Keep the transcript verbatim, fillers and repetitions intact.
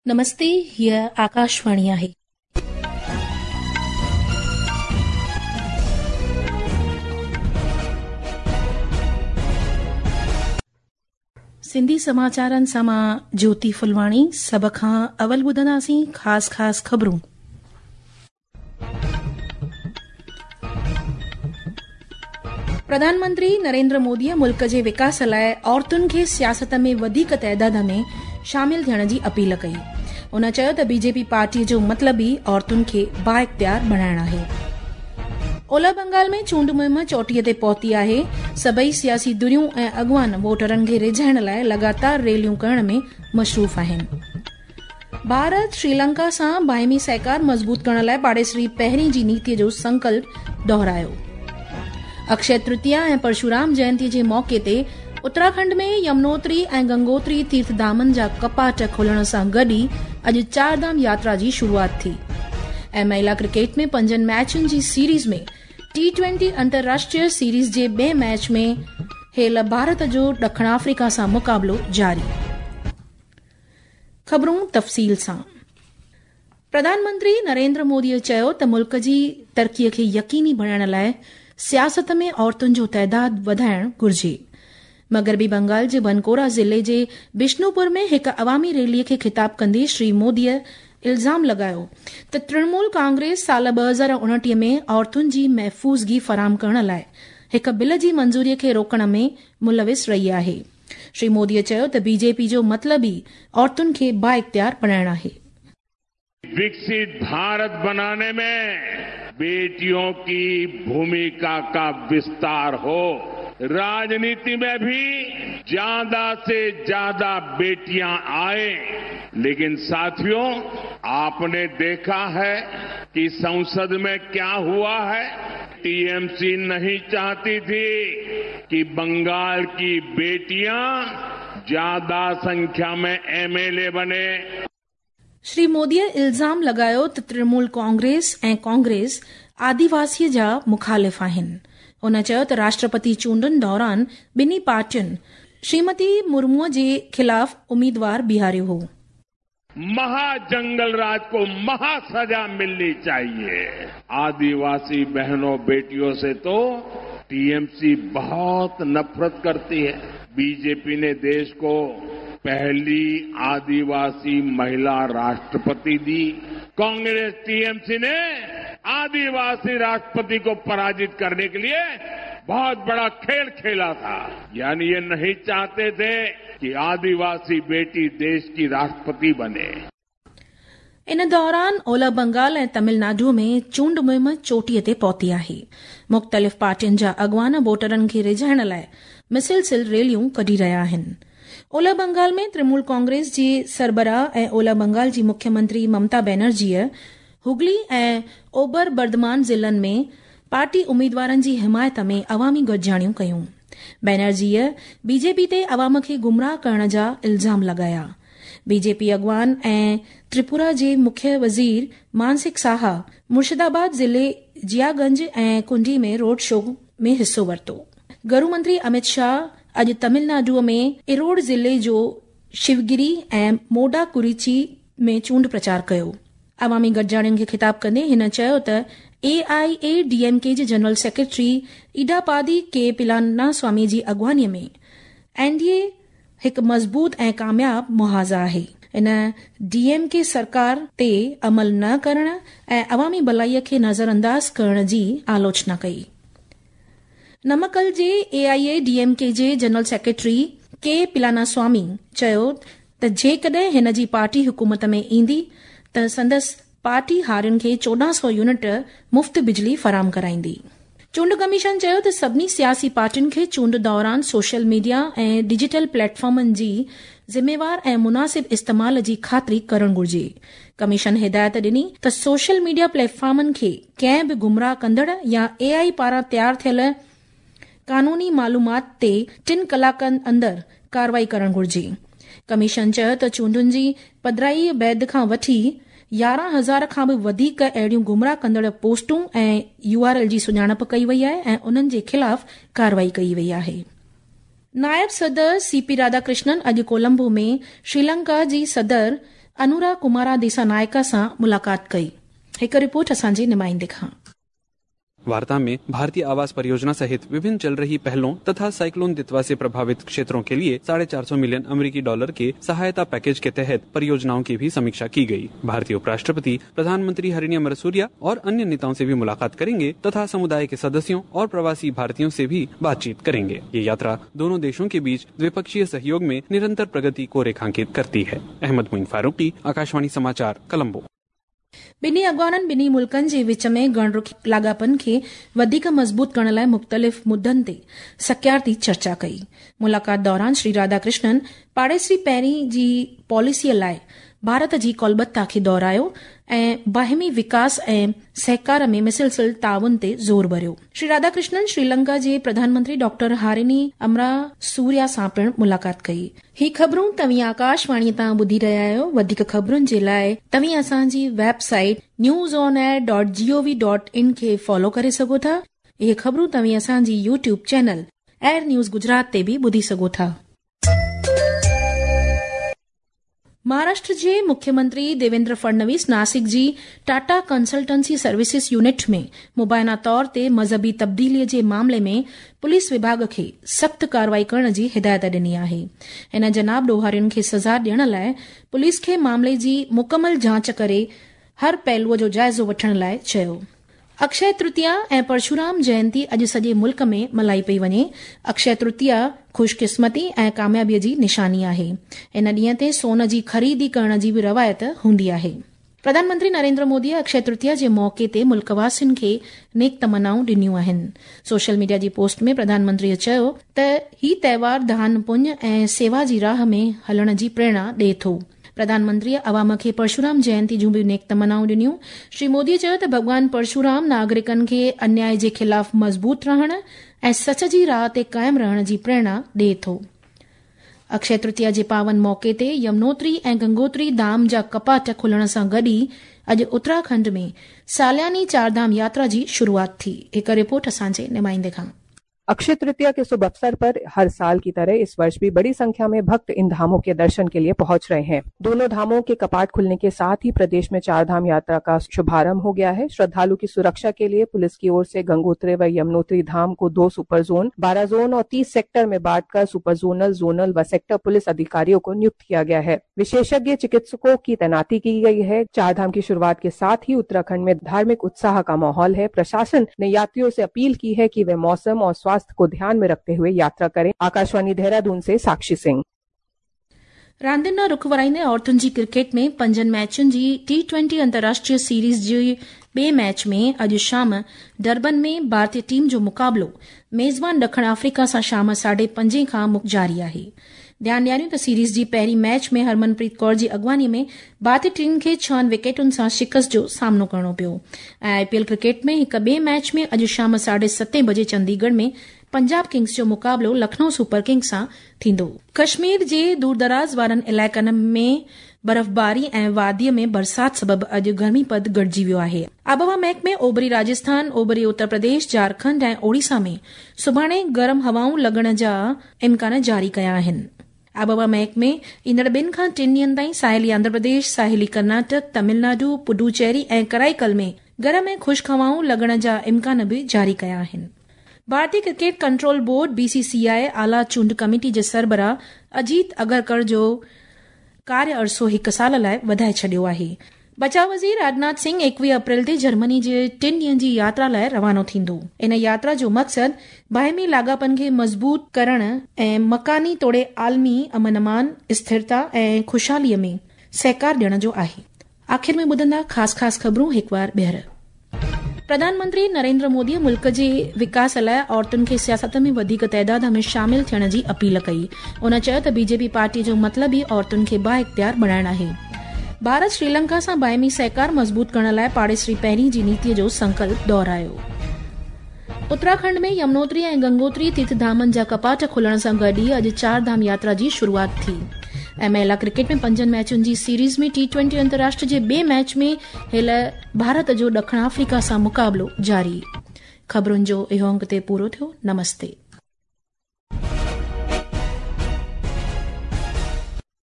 नमस्ते, हीअ आकाशवाणी आहे। सिंधी समाचारनि सां मां ज्योति फुलवाणी। सभ खां अवल ॿुधंदासीं ख़ासि ख़ासि ख़बरूं। प्रधानमंत्री नरेंद्र मोदीअ मुल्क जे विकास लाइ औरतुनि खे सियासत में वधीक तइदाद में शामिल थियण जी अपील कई। उन चयो त बीजेपी पार्टीअ जो मतिलब ई औरतुनि खे बाइख्तियार बणाइण आहे। ओलह बंगाल में चूंड मुहिम चोटीअ ते पहुती आहे। सभई सियासी धुरियूं ऐं अॻवान वोटरनि खे रिझाइण लाइ लगातार रैलियूं करण में मशरूफ़ आहिनि। भारत श्रीलंका सां बाहिमी सहकार मज़बूत करण लाइ पाड़ेसरी पहिरीं जी नीतिअ जो संकल्प दोहरायो। अक्षय तृतीया ऐं परशुराम जयंती जे मौके ते उत्तराखंड में यमुनोत्री ऐं गंगोत्री तीर्थधामनि जा कपाट खोलण सां गॾु ई अॼु चारधाम यात्रा जी शुरूआत थी। ऐं महिला क्रिकेट में पंजनि मैचुनि जी सीरीज़ में टी ट्वेंटी अंतर्राष्ट्रीय सीरीज़ जे ॿिए मैच में हेल भारत जो ॾखण अफ्रीका सां मुक़ाबलो जारी। ख़बरूं तफ़सील सां। प्रधानमंत्री नरेंद्र मोदीअ चयो त मुल्क जी तरक़ीअ खे यकीनी बणाइण लाइ सियासत में औरतुनि जो तइदाद वधाइण घुर्जे। मगरबी बंगाल जे बनकोरा ज़िले जे बिष्णुपुर में हिक अवामी रैलीअ खे ख़िताब कंदे श्री मोदीअ इल्ज़ाम लगायो त तृणमूल कांग्रेस साल ॿ हज़ार उणटीह में औरतुनि जी महफ़ूज़गी फराहम करण लाइ हिक बिल जी मंज़ूरीअ खे रोकण में मुलविस रही आहे। श्री मोदीअ चयो त बीजेपी जो मतिलब ई औरतुनि खे बाइख्तियार बणाइण आहे। विकसित भारत बनाने में बेटियों की भूमिका का विस्तार हो। राजनीति में भी ज्यादा से ज्यादा बेटियां आए। लेकिन साथियों, आपने देखा है कि संसद में क्या हुआ है। टीएमसी नहीं चाहती थी कि बंगाल की बेटियां ज्यादा संख्या में एमएलए बने। श्री मोदीअ इल्ज़ाम लगायो त तृणमूल कांग्रेस ऐं कांग्रेस आदिवासीअ जा मुखालिफ़ आहिनि। उन चयो त राष्ट्रपति चूंडनि दौरान ॿिन्ही पार्टियुनि श्रीमती मुर्मूअ जे खिलाफ़ उम्मीदवार बीहारियो हो। महाजंगल राज को महासजा मिलनी चाहिए। आदिवासी बहनों बेटियों से तो टीएमसी बहुत नफरत करती है। बीजेपी ने देश को पहली आदिवासी महिला राष्ट्रपति दी। कांग्रेस टीएमसी ने आदिवासी राष्ट्रपति को पराजित करने के लिए बहुत बड़ा खेल खेला था। यानी ये नहीं चाहते थे कि आदिवासी बेटी देश की राष्ट्रपति बने। इन दौरान ओलह बंगाल ऐं तमिलनाडु में चूंड मुहिम चोटीअ ते पहुती आहे। मुख़्तलिफ़ पार्टियुनि जा अॻवान वोटरनि खे रिझाइण लाइ मिसिलसिल रैलियूं कढी रहिया आहिनि। ओलह बंगाल में तृणमूल कांग्रेस जी सरबराह ऐं ओलह बंगाल जी मुख्यमंत्री ममता बनर्जीअ हुगली ऐं ओभर बर्धमान ज़िलनि में पार्टी उम्मीदवारनि जी हिमायत में अवामी गॾजाणियूं कयूं। बनर्जीअ बीजेपी ते अवाम खे गुमराह करण जा इल्ज़ाम लगाया। बीजेपी अॻवान ऐं त्रिपुरा जे मुख्य वज़ीर मानसिक साहा मुर्शिदाबाद ज़िले जियागंज ऐं कुंडी में रोड शो में हिस्सो वरितो। गृह मंत्री अमित शाह अॼु तमिलनाडुअ में इरोड ज़िले जो शिवगिरी ऐं मोडाकुरिची में चूंड प्रचार कयो। अवामी गॾजाणियुनि खे ख़िताब कंदे हिन चयो त एआईएडीएमके जे general secretary Edappadi K Palaniswami जी अॻवानीअ में एनडीए हिकु मज़बूत ऐं कामयाब मुहाज़ा आहे। इन डीएमके सरकार ते अमल न करण ऐं अवामी भलाईअ खे नज़रअंदाज करण जी आलोचना कई। नमकल जे एआईएडीएमके जे जनरल सेक्रेटरी के पिलानास्वामी चयो त जेकॾहिं हिन जी पार्टी हुकूमत में ईंदी त संदसि पार्टी हारियुनि खे चोॾहं सौ यूनिट मुफ़्त बिजली फराहम कराईंदी। चूंड कमीशन चयो त सभिनी सियासी पार्टियुनि खे चूंड दौरान सोशल मीडिया ऐं डिजिटल प्लेटफॉर्मनि जी ज़िम्मेवार ऐं मुनासिब इस्तेमाल जी ख़ातिरी करणु घुर्जे। कमीशन हिदायत ॾिनी त सोशल मीडिया प्लेटफॉर्मनि खे कंहिं बि गुमराह कंदड़ या एआई पारां तयार थियल कानूनी मालूमात ते टिन कलाकनि अंदरि कार्रवाई करणु घुर्जे। कमीशन चयो त चूंडुनि जी पधिराई बैदि खां वठी यारहं हज़ार खां बि वधीक अहिड़ियूं गुमराह कंदड़ पोस्टूं ऐं यूआरएल जी सुञाणप कई वई आहे ऐं उन्हनि जे ख़िलाफ़ कार्रवाई कई वई आहे। नायब सदर सीपी राधाकृष्णन अॼु कोलंबो में श्रीलंका जी सदर अनुरा कुमारा दिसानायका सां मुलाक़ात कई। हिकु रिपोर्ट असांजे नुमाइंदे खां। वार्ता में भारतीय आवास परियोजना सहित विभिन्न चल रही पहलों तथा साइक्लोन दितवा से प्रभावित क्षेत्रों के लिए साढ़े चार सौ मिलियन अमेरिकी डॉलर के सहायता पैकेज के तहत परियोजनाओं की भी समीक्षा की गई। भारतीय उपराष्ट्रपति, प्रधानमंत्री हरिनी अमरसूरिया और अन्य नेताओं से भी मुलाकात करेंगे तथा समुदाय के सदस्यों और प्रवासी भारतीयों से भी बातचीत करेंगे। ये यात्रा दोनों देशों के बीच द्विपक्षीय सहयोग में निरंतर प्रगति को रेखांकित करती है। अहमद मुइन फारूकी, आकाशवाणी समाचार, कोलंबो। ॿिन्ही अॻवाननि ॿिन्ही मुल्कनि जे विच में ॻंढरुखी लाॻापन खे वधीक मज़बूत करण लाइ मुख़्तलिफ़ मुद्दनि ते सकियारती चर्चा कई। मुलाक़ात दौरान श्री राधाकृष्णन पाड़ेसरी पहिरीं जी पॉलिसीअ लाइ भारत जी कोलबत्ता खे दोहरायो ऐं बाहिमी विकास ऐं सहकार में मुसलसल ताउन ते ज़ोर भरियो। श्री राधाकृष्णन श्रीलंका जे प्रधानमंत्री डॉक्टर हारिनी अमरासूरिया सां पिणु मुलाक़ात कई। ही ख़बरूं तव्हीं आकाशवाणी तां ॿुधी रहिया आहियो। वधीक ख़बरुनि जे लाइ तव्हीं असांजी website news on air dot GOV dot in खे फॉलो करे सघो था। इहे ख़बरूं तव्हीं असांजी YouTube channel air news Gujarat ते बि ॿुधी सघो था। महाराष्ट्र जे मुख्यमंत्री देवेंद्र फडणवीस नासिक जी टाटा कंसल्टेंसी सर्विसेज यूनिट में मुबाइना तौर ते मज़हबी तब्दीलीअ जे मामले में पुलिस विभाग खे सख़्त कार्रवाई करण जी हिदायत ॾिनी आहे। इन जनाब ॾोहारियुनि खे सज़ा ॾियण लाइ पुलिस खे मामले जी मुकमल जांच करे हर पहलूअ जो जाइज़ो वठण लाइ चयो। अक्षय तृतीया ऐं परशुराम जयंती अॼु सॼे मुल्क में मल्हाई पई वञे। अक्षय तृतीया ख़ुशकिस्मती ऐं कामयाबीअ जी निशानी आहे। इन ॾींहं ते सोन जी ख़रीदी करण जी बि रवायत हूंदी आहे। प्रधानमंत्री नरेंद्र मोदीअ अक्षय तृतीया जे मौके ते मुल्कवासियुनि खे नेक तमन्नाऊं ॾिनियूं आहिनि। सोशल मीडिया जी पोस्ट में प्रधानमंत्रीअ चयो त ही तहेवार दान पुण्य ऐं सेवा जी राह में हलण जी प्रेरणा ॾिए थो। प्रधानमंत्री अवाम खे परशुराम जयंती जूं बि नेक तमन्नाऊं ॾिनियूं। श्री मोदीअ चयो त भॻवान परशुराम नागरिकनि खे अन्याय जे ख़िलाफ़ मज़बूत रहण ऐं सच जी राह ते कायम रहण जी प्रेरणा ॾिए थो। अक्षय तृतीया जे पावन मौके ते यमुनोत्री ऐं गंगोत्री धाम जा कपाट खुलण सां गॾु ई अॼु उत्तराखंड में सालियानी चारधाम यात्रा जी शुरूआत थी। हिकु रिपोर्ट असांजे नुमाइंदे खां। अक्षय तृतीया के शुभ अवसर पर हर साल की तरह इस वर्ष भी बड़ी संख्या में भक्त इन धामों के दर्शन के लिए पहुंच रहे हैं। दोनों धामों के कपाट खुलने के साथ ही प्रदेश में चारधाम यात्रा का शुभारंभ हो गया है। श्रद्धालु की सुरक्षा के लिए पुलिस की ओर से गंगोत्री व यमुनोत्री धाम को दो सुपर जोन, बारह जोन और तीस सेक्टर में बांटकर सुपर जोनल, जोनल व सेक्टर पुलिस अधिकारियों को नियुक्त किया गया है। विशेषज्ञ चिकित्सकों की तैनाती की गई है। चारधाम की शुरुआत के साथ ही उत्तराखंड में धार्मिक उत्साह का माहौल है। प्रशासन ने यात्रियों से अपील की है कि वे मौसम और स्वास्थ्य को ध्यान में रखते हुए यात्रा करें। आकाशवाणी देहरादून से साक्षी सिंह। रांदियुनि ॾांहुं रुख़ वराईंदे औरतुनि जी क्रिकेट में पंजनि मैचुनि जी टी ट्वेंटी अंतर्राष्ट्रीय सीरीज़ जी ॿिए मैच में अॼु शाम डरबन में भारतीय टीम जो मुक़ाबलो मेज़बान ॾखण अफ्रीका सां शाम साढे पंजे खां जारी आहे। ध्यानु ॾियारियूं त सीरीज़ जी पहिरीं मैच में हरमनप्रीत कौर जी अॻवानीअ में भारतीय टीम खे छहनि विकेटुनि सां शिकस्त जो सामनो करणो पियो। ऐं आईपीएल क्रिकेट में हिक ॿिए मैच में अॼु शाम साढे सते बजे चंडीगढ़ में पंजाब किंग्स जो मुक़ाबलो लखनऊ सुपर किंग्स सां थींदो। कश्मीर जे दूरदराज वारनि इलाइक़नि में बर्फ़बारी ऐं वादीअ में बरसात सबबि अॼु गर्मीपद गॾिजी वियो आहे। आबहवा महकमे ओभरी राजस्थान, ओभरी उत्तर प्रदेश, झारखंड ऐं ओडिशा में सुभाणे गरम हवाऊं लॻण जा इम्कान जारी कया आहिनि। आबहवा महकमे ईंदड़ ॿिनि खां टिनि ॾींहनि ताईं साहिली आंध्र प्रदेश, साहिली कर्नाटक, तमिलनाडु, पुडुचेरी ऐं कराईकल में गरम ऐं ख़ुश्क हवाऊं लॻण जा इम्कान बि जारी कया आहिनि। भारतीय क्रिकेट कंट्रोल बोर्ड बीसीसीआई आला चूंड कमेटी जे सरबराह अजीत अगरकर जो कार्य अरसो हिकु साल लाइ वधाए छडि॒यो आहे। बचाव वज़ीर राजनाथ सिंह एकवीह अप्रैल ते जर्मनी जे टिनि ॾींहनि जी यात्रा लाइ रवानो थींदो। इन यात्रा जो मक़सद बाहिमी लाॻापन खे मज़बूत करण ऐं मकानी तोड़े आलमी अमन अमान, स्थिरता ऐं खुशहालीअ में सहकार ॾियण जो आहे। आख़िर में ॿुधंदा ख़ासि ख़ासि ख़बरूं हिकु बार ॿीहर। प्रधानमंत्री नरेंद्र मोदीअ मुल्क जे विकास लाइ औरतुनि खे सियासत में वधीक तइदाद में शामिल थियण जी अपील कई। उन चयो त बीजेपी पार्टीअ जो मतिलबु ई औरतुनि खे बाइख्तियार बणाइण आहे। भारत श्रीलंका सां बाहिमी सहकार मज़बूत करण लाइ पाड़ेसरी पहिरीं जी नीतिअ जो संकल्प दोहरायो। उत्तराखंड में यमुनोत्री ऐं गंगोत्री तीर्थधामनि जा कपाट खुलण सां गॾु ई अॼु चार धाम यात्रा जी शुरूआत थी। ऐं महिला क्रिकेट में पंजनि मैचुनि जी सीरीज़ में टी ट्वेंटी अंतर्राष्ट्रीय जे ॿिए मैच में हेल भारत जो ॾखण अफ्रीका सां मुक़ाबलो जारी। ख़बरुनि जो इहो अंक ते पूरो थियो। नमस्ते।